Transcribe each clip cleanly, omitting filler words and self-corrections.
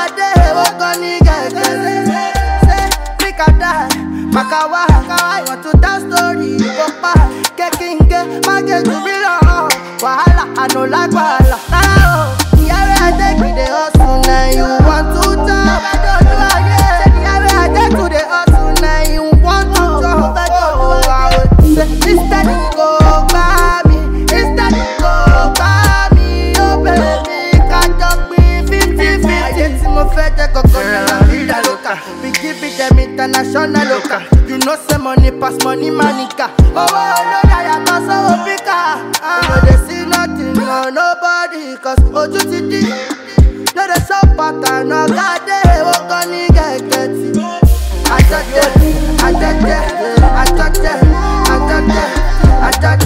day, oh gonna get say, make a die, makawa, want to tell story, go back, get king, my get to be long, wahala, I no like wahala. Yeah, I take me the hustle, now you want to talk, I don't do again. Yeah, I take to the hustle, now you want to talk, instead you go by me, instead you go by me, oh baby, catch up me 50-50. I get to my fed, I go to vida loca. We give it them international loca. You know say money pass money manica. Oh, no, I am so pica. You know they see nothing, no nobody, cause Oju Titi. No they so pattern, no God they walk on the get. I touch it, I touch it, I touch it, I touch it. I touch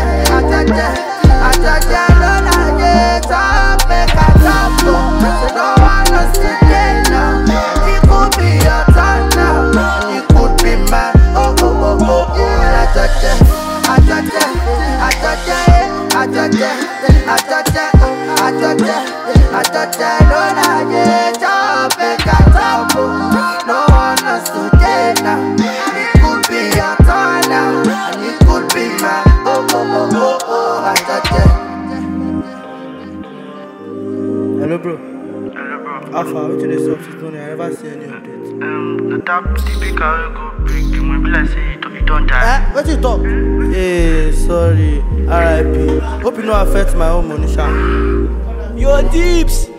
it, no I get up, make a jump. So don't wanna sit there now. It could be your turn now. It could be mine. Oh. I touch it, I touch it, I touch it, I touch it, I touch it, I touch it, I touch it, no I get up, make a jump. No wanna sit there now. It could be your turn now. And it could be mine. I touch it. Hello, bro. Hello, bro. How far? Which of the stuff is done? I never see any updates. The tap, the speaker will go break. The mobile I say you don't die. What you talk? Hey, sorry. RIP. Hope you no affect my own money, sha. Yo, Deeps.